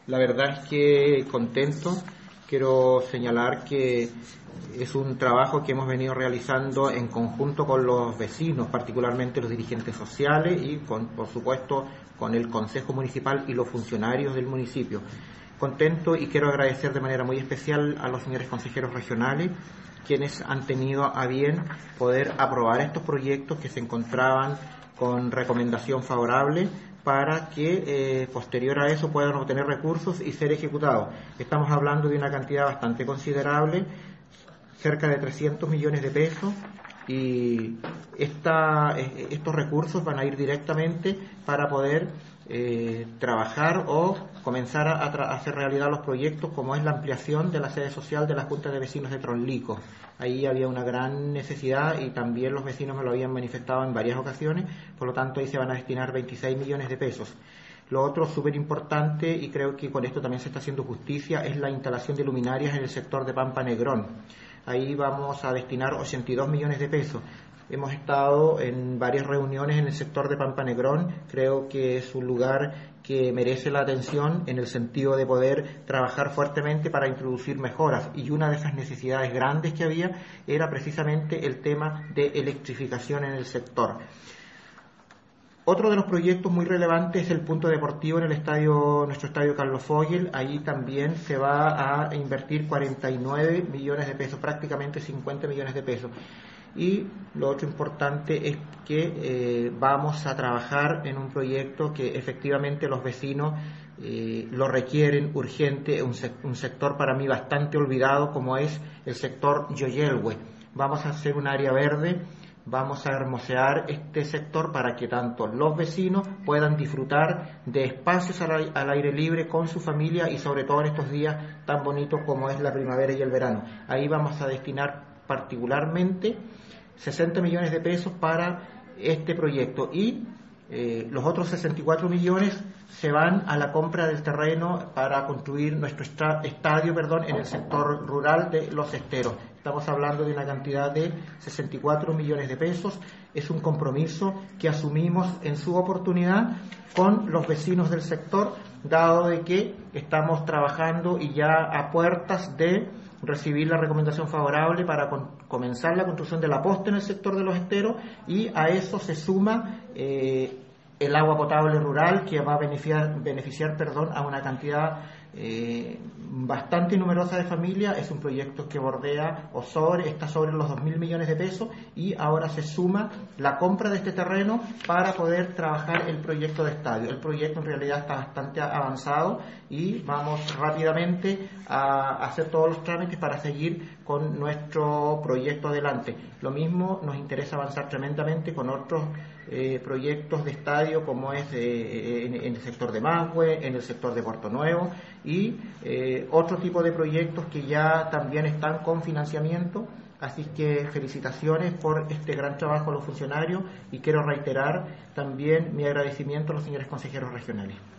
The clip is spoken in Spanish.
La verdad es que contento. Quiero señalar que es un trabajo que hemos venido realizando en conjunto con los vecinos, particularmente los dirigentes sociales y, por supuesto, con el Consejo Municipal y los funcionarios del municipio. Contento, y quiero agradecer de manera muy especial a los señores consejeros regionales, quienes han tenido a bien poder aprobar estos proyectos que se encontraban con recomendación favorable para que posterior a eso puedan obtener recursos y ser ejecutados. Estamos hablando de una cantidad bastante considerable, cerca de 300 millones de pesos, y estos recursos van a ir directamente para poder trabajar o comenzar a hacer realidad los proyectos, como es la ampliación de la sede social de la Junta de Vecinos de Tronlico. Ahí había una gran necesidad y también los vecinos me lo habían manifestado en varias ocasiones, por lo tanto ahí se van a destinar 26 millones de pesos. Lo otro súper importante, y creo que con esto también se está haciendo justicia, es la instalación de luminarias en el sector de Pampa Negrón. Ahí vamos a destinar 82 millones de pesos. Hemos estado en varias reuniones en el sector de Pampa Negrón. Creo que es un lugar que merece la atención en el sentido de poder trabajar fuertemente para introducir mejoras. Y una de esas necesidades grandes que había era precisamente el tema de electrificación en el sector. Otro de los proyectos muy relevantes es el punto deportivo en el nuestro estadio Carlos Fogel. Ahí también se va a invertir 49 millones de pesos, prácticamente 50 millones de pesos. Y lo otro importante es que vamos a trabajar en un proyecto que efectivamente los vecinos lo requieren urgente, un sector para mí bastante olvidado, como es el sector Yoyelhue. Vamos a hacer un área verde. Vamos a hermosear este sector para que tanto los vecinos puedan disfrutar de espacios al aire libre con su familia y sobre todo en estos días tan bonitos como es la primavera y el verano. Ahí vamos a destinar particularmente 60 millones de pesos para este proyecto y los otros 64 millones se van a la compra del terreno para construir nuestro estadio en el sector rural de Los Esteros. Estamos hablando de una cantidad de 64 millones de pesos. Es un compromiso que asumimos en su oportunidad con los vecinos del sector, dado de que estamos trabajando y ya a puertas de recibir la recomendación favorable para comenzar la construcción de la posta en el sector de Los Esteros, y a eso se suma el agua potable rural, que va a beneficiar a una cantidad bastante numerosa de familias. Es un proyecto que bordea está sobre los 2.000 millones de pesos, y ahora se suma la compra de este terreno para poder trabajar el proyecto de estadio. El proyecto en realidad está bastante avanzado y vamos rápidamente a hacer todos los trámites para seguir con nuestro proyecto adelante. Lo mismo nos interesa avanzar tremendamente con otros proyectos de estadio, como es en el sector de Mangue, en el sector de Puerto Nuevo, y otro tipo de proyectos que ya también están con financiamiento. Así que felicitaciones por este gran trabajo a los funcionarios, y quiero reiterar también mi agradecimiento a los señores consejeros regionales.